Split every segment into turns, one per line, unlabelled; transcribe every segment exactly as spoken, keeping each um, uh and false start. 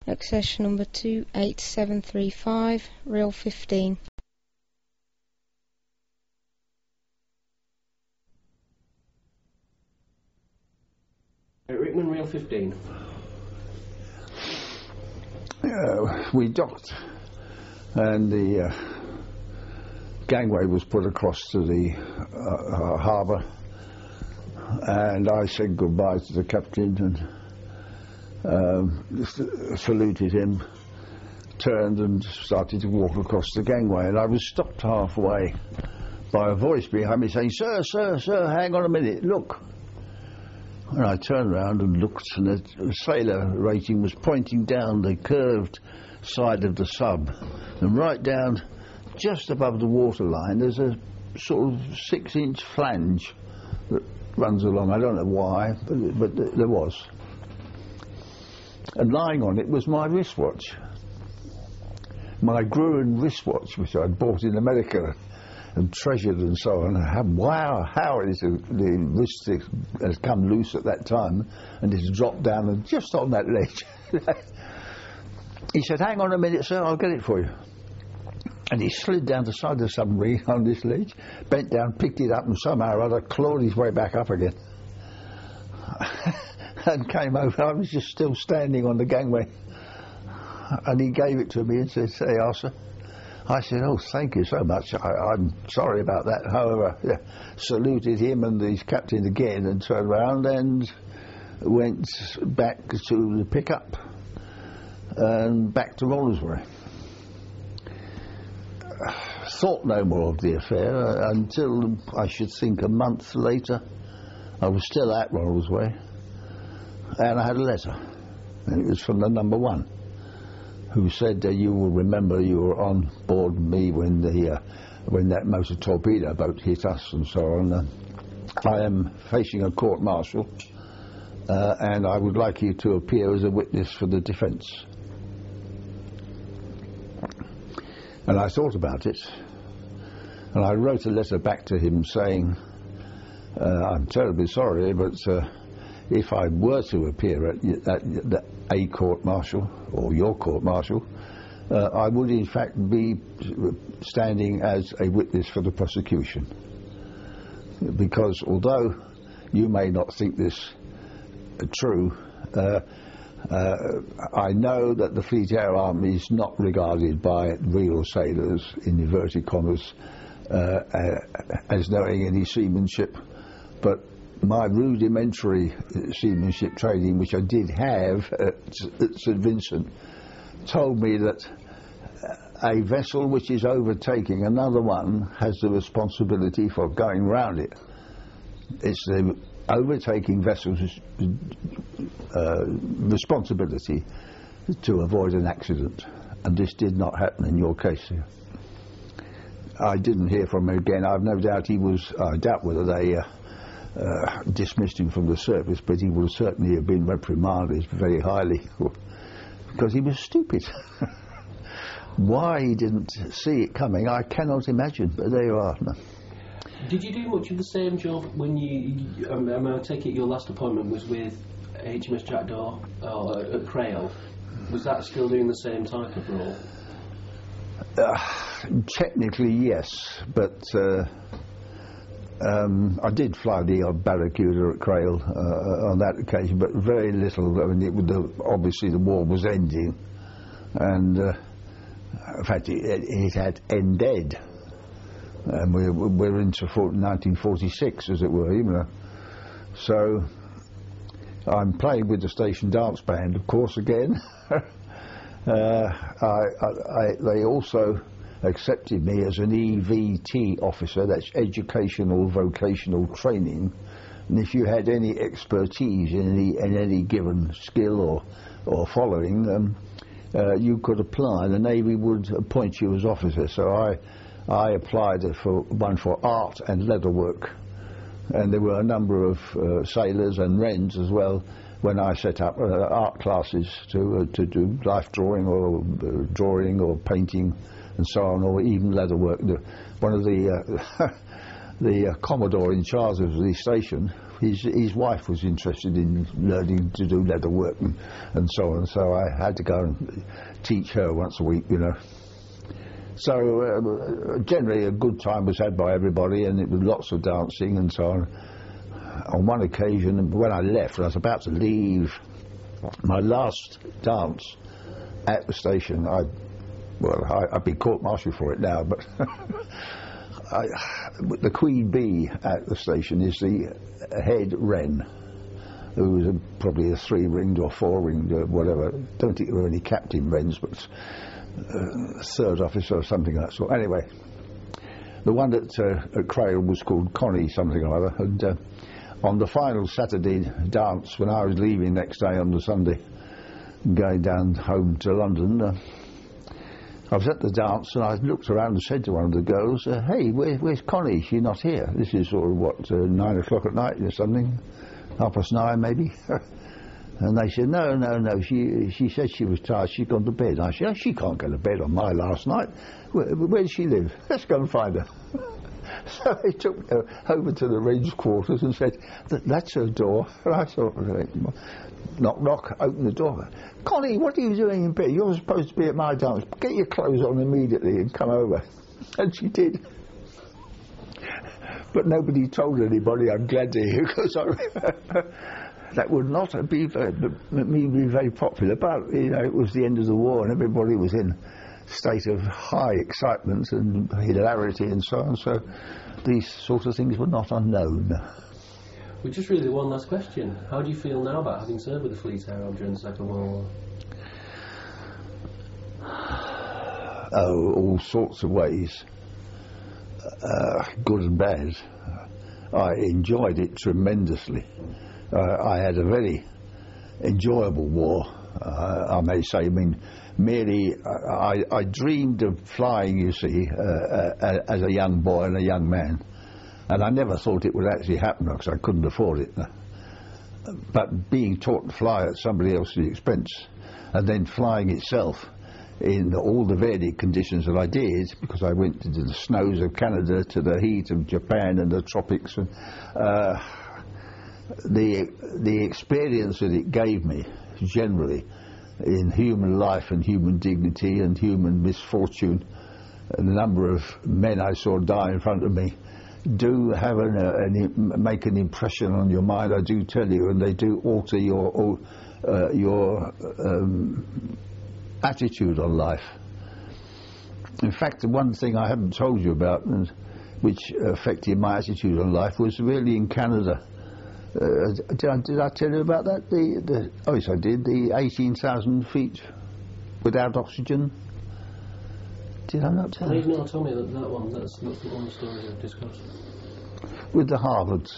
Access number two eight seven three five, reel fifteen.
Rickman, reel fifteen.
Uh, we docked and the uh, gangway was put across to the uh, uh, harbour, and I said goodbye to the captain and um, saluted him, turned and started to walk across the gangway, and I was stopped halfway by a voice behind me saying, "Sir, sir, sir, hang on a minute, look." And I turned around and looked, and the sailor rating was pointing down the curved side of the sub, and right down just above the waterline there's a sort of six inch flange that runs along. I don't know why, but, but there was. And lying on it was my wristwatch, my Gruen wristwatch, which I'd bought in America and treasured and so on. How, wow, how it is the wrist has come loose at that time, and it's dropped down and just on that ledge. He said, "Hang on a minute, sir, I'll get it for you." And he slid down the side of the submarine on this ledge, bent down, picked it up, and somehow or other clawed his way back up again. And came over. I was just still standing on the gangway, and he gave it to me and said, "Say, Arthur." I said, "Oh, thank you so much. I, I'm sorry about that." However, yeah, saluted him and the captain again and turned around and went back to the pickup and back to Rollersbury. Thought no more of the affair until, I should think, a month later. I was still at Rollersbury, and I had a letter, and it was from the number one, who said, uh, "You will remember you were on board me when the uh, when that motor torpedo boat hit us and so on. Uh, I am facing a court-martial, uh, and I would like you to appear as a witness for the defence." And I thought about it, and I wrote a letter back to him saying, uh, "I'm terribly sorry, but uh, if I were to appear at, at, at a court-martial, or your court-martial, uh, I would in fact be standing as a witness for the prosecution. Because although you may not think this uh, true, uh, uh, I know that the Fleet Air Arm is not regarded by real sailors, in inverted commas, uh, uh, as knowing any seamanship, but my rudimentary seamanship training, which I did have at, at St Vincent, told me that a vessel which is overtaking another one has the responsibility for going round it. It's the overtaking vessel's uh, responsibility to avoid an accident, and this did not happen in your case here. I didn't hear from him again. I've no doubt he was, I doubt whether they uh, Uh, dismissed him from the service, but he would certainly have been reprimanded very highly because he was stupid. Why he didn't see it coming, I cannot imagine, but there you are. No.
Did you do much of the same job when you, um, I, mean, I take it your last appointment was with H M S Jackdaw or at Crail? Was that still doing the same type of role?
Uh, technically yes, but uh, Um, I did fly the odd Barracuda at Crail uh, on that occasion, but very little. I mean, it, the, obviously the war was ending, and uh, in fact it, it had ended, and we're, we're into nineteen forty-six, as it were, you know. So I'm playing with the station dance band, of course, again. uh, I, I, I, they also accepted me as an E V T officer, that's educational vocational training, and if you had any expertise in any, in any given skill or or following, um, uh, you could apply. The Navy would appoint you as officer. So I I applied for one for art and leatherwork, and there were a number of uh, sailors and wrens as well when I set up uh, art classes to uh, to do life drawing or uh, drawing or painting and so on, or even leatherwork. The, one of the uh, the uh, Commodore in charge of the station, his his wife was interested in learning to do leather work and, and so on, so I had to go and teach her once a week, you know. So uh, generally a good time was had by everybody, and it was lots of dancing and so on. On one occasion, when I left, I was about to leave my last dance at the station. I, well, I, I'd be court-martialed for it now, but I, the Queen Bee at the station is the head wren, who was a, probably a three-ringed or four-ringed or whatever. Don't think there were any captain wrens, but uh, third officer or something like that sort. Anyway, the one at, uh, at Crail was called Connie something or other, and uh, on the final Saturday dance, when I was leaving next day on the Sunday, going down home to London, uh, I was at the dance and I looked around and said to one of the girls, uh, hey, where, where's Connie? She's not here. This is sort of, what, uh, nine o'clock at night or something? Half past nine, maybe? And they said, no, no, no, she she said she was tired, she'd gone to bed. I said, oh, she can't go to bed on my last night. Where, where does she live? Let's go and find her. So they took her over to the Wren's quarters and said, that's her door. And I thought, knock, knock, open the door. Connie, what are you doing in bed? You're supposed to be at my dance. Get your clothes on immediately and come over. And she did. But nobody told anybody, I'm glad to hear, because I, that would not be very, me be very popular. But, you know, it was the end of the war and everybody was in state of high excitement and hilarity and so on, so these sort of things were not unknown.
We just really one last question. How do you feel now about having served with the Fleet Air Arm during the Second World War?
Oh, all sorts of ways, uh, good and bad. I enjoyed it tremendously. Uh, I had a very enjoyable war, uh, I may say. I mean, merely, uh, I, I dreamed of flying, you see, uh, uh, as a young boy and a young man. And I never thought it would actually happen because I couldn't afford it. But being taught to fly at somebody else's expense, and then flying itself in all the varied conditions that I did, because I went to the snows of Canada, to the heat of Japan and the tropics, and uh, the the experience that it gave me generally in human life and human dignity and human misfortune, and the number of men I saw die in front of me do have an, uh, an make an impression on your mind, I do tell you, and they do alter your uh, your um, attitude on life. In fact, the one thing I haven't told you about, and which affected my attitude on life, was really in Canada. Uh, did, I, did I tell you about that? The, the oh yes, I did. The eighteen thousand feet without oxygen. Did I not tell you?
No, tell me that, that one. That's not the one story I've discussed.
With the Harvards,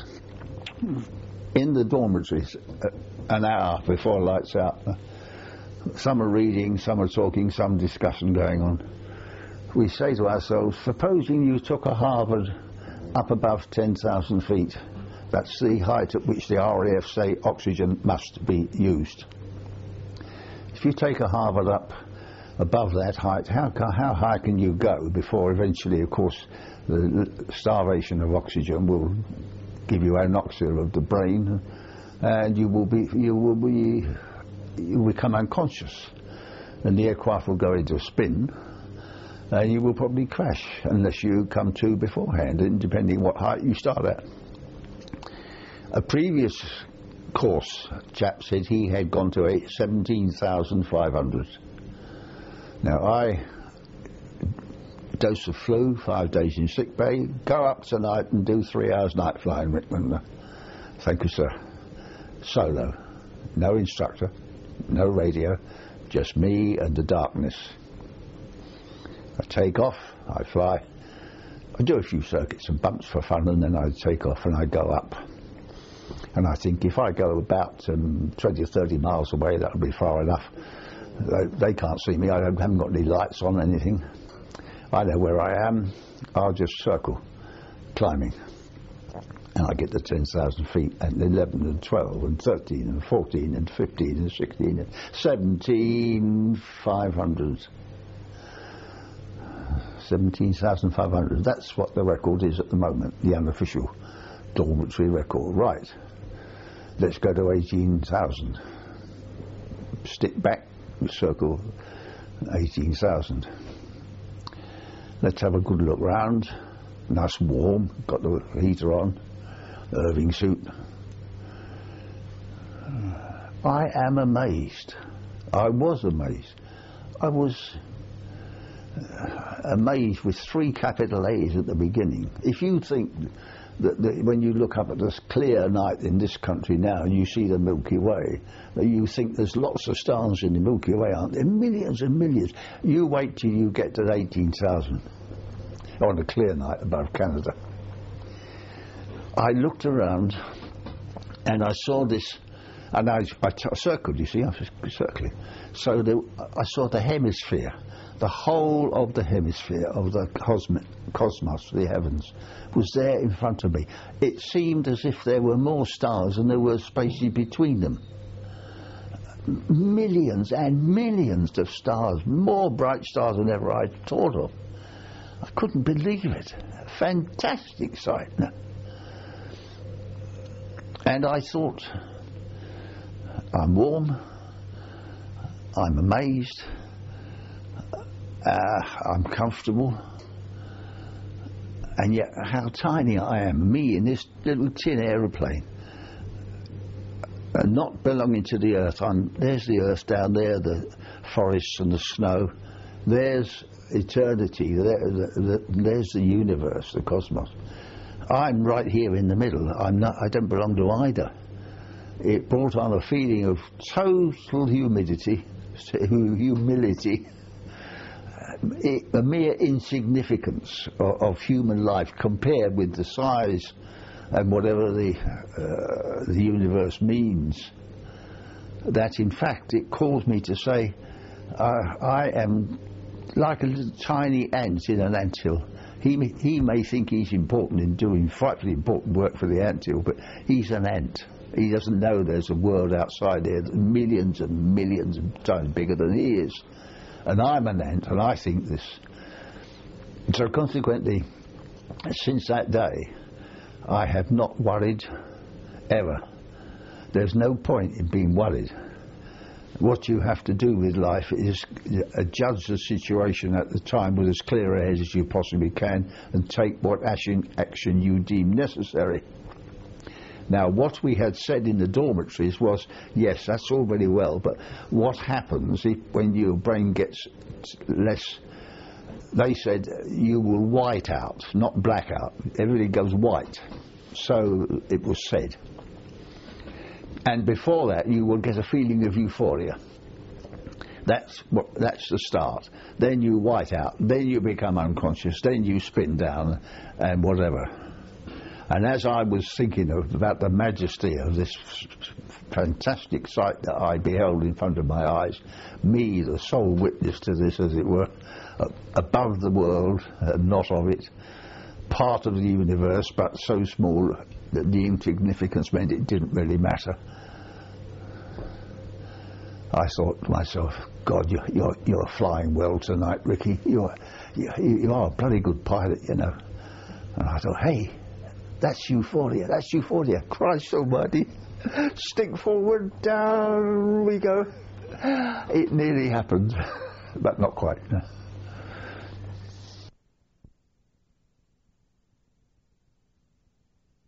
in the dormitories, uh, an hour before lights out. Uh, some are reading, some are talking, some discussion going on. We say to ourselves, supposing you took a Harvard up above ten thousand feet, that's the height at which the R A F say oxygen must be used. If you take a Harvard up above that height, how, how high can you go before eventually, of course, the starvation of oxygen will give you anoxia of the brain, and you will be you will be you will become unconscious, and the aircraft will go into a spin, and you will probably crash unless you come to beforehand, and depending what height you start at. A previous course chap said he had gone to seventeen thousand five hundred. Now I dose of flu, five days in sick bay, go up tonight and do three hours night flying, Rickman. Thank you, sir. Solo, no instructor, no radio, just me and the darkness. I take off, I fly, I do a few circuits and bumps for fun, and then I take off and I go up. And I think if I go about um, twenty or thirty miles away, that'll be far enough. They, they can't see me, I don't, haven't got any lights on, anything. I know where I am, I'll just circle, climbing. And I get to ten thousand feet, and eleven and twelve and thirteen and fourteen and fifteen and sixteen and seventeen five hundred. seventeen thousand five hundred, that's what the record is at the moment, the unofficial dormitory record. Right, let's go to eighteen thousand. Stick back, circle eighteen thousand. Let's have a good look round. Nice warm, got the heater on, Irving suit. I am amazed. I was amazed. I was uh, amazed with three capital A's at the beginning. If you think that, that when you look up at this clear night in this country now and you see the Milky Way, that you think there's lots of stars in the Milky Way, aren't there? Millions and millions. You wait till you get to eighteen thousand on a clear night above Canada. I looked around and I saw this. And I, I, t- I circled, you see, I was circling. So the, I saw the hemisphere, the whole of the hemisphere of the cosmic, cosmos, the heavens, was there in front of me. It seemed as if there were more stars than there were spaces between them. Millions and millions of stars, more bright stars than ever I'd thought of. I couldn't believe it. Fantastic sight. And I thought, I'm warm, I'm amazed, uh, I'm comfortable, and yet how tiny I am, me in this little tin aeroplane, and not belonging to the earth. I'm, there's the earth down there, the forests and the snow, there's eternity, there, the, the, there's the universe, the cosmos. I'm right here in the middle. I'm not, I don't belong to either. It brought on a feeling of total humidity, humility, a mere insignificance of, of human life compared with the size and whatever the, uh, the universe means. That in fact it caused me to say, uh, I am like a little tiny ant in an anthill. He may, he may think he's important in doing frightfully important work for the anthill, but he's an ant. He doesn't know there's a world outside there that's millions and millions of times bigger than he is. And I'm an ant, and I think this. So consequently, since that day, I have not worried ever. There's no point in being worried. What you have to do with life is judge the situation at the time with as clear a head as you possibly can and take what action, action you deem necessary. Now, what we had said in the dormitories was, yes, that's all very well, but what happens if when your brain gets less, they said you will white out, not black out. Everything goes white. So it was said. And before that, you will get a feeling of euphoria. That's what. That's the start. Then you white out. Then you become unconscious. Then you spin down and whatever. And as I was thinking of, about the majesty of this fantastic sight that I beheld in front of my eyes, me, the sole witness to this, as it were, uh, above the world, uh, not of it, part of the universe, but so small that the insignificance meant it didn't really matter. I thought to myself, God, you're, you're, you're flying well tonight, Ricky. You're, you, you are a bloody good pilot, you know. And I thought, hey, that's euphoria, that's euphoria. Christ almighty. Stick forward, down we go. It nearly happened, but not quite. No.